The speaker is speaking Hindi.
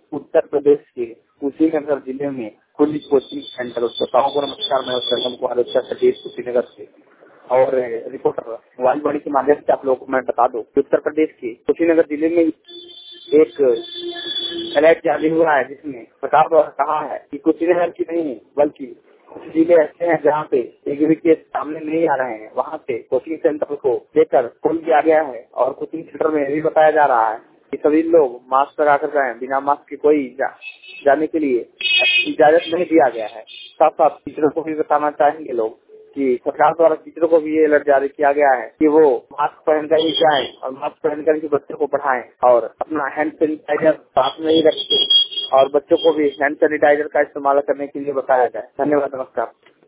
उत्तर प्रदेश के कुशीनगर जिले में खुली कोचिंग सेंटर। श्रोताओं को नमस्कार, मैं संगम कुमार उत्तर प्रदेश कुशीनगर से। और रिपोर्टर वायुवाणी के माध्यम से आप लोगों को मैं बता दूं, उत्तर प्रदेश के कुशीनगर जिले में एक अलर्ट जारी हुआ है, जिसमें सरकार द्वारा कहा है कि कुशीनगर की नहीं बल्कि कुछ जिले ऐसे हैं जहाँ पे एक केस सामने नहीं आ रहे हैं, वहाँ पे कोचिंग सेंटर को लेकर खोल दिया गया है। और कोचिंग सेंटर में यही बताया जा रहा है कि सभी लोग मास्क लगा कर जाएं, बिना मास्क के कोई जाने के लिए इजाजत नहीं दिया गया है। साथ साथ टीचरों को भी बताना चाहेंगे लोग कि सरकार द्वारा टीचरों को भी ये अलर्ट जारी किया गया है कि वो मास्क पहनकर ही जाएं और मास्क पहनकर ही बच्चों को पढ़ाएं और अपना हैंड सैनिटाइजर साथ में ही रखें और बच्चों को भी हैंड सैनिटाइजर का इस्तेमाल करने के लिए बताया जाए। धन्यवाद, नमस्कार।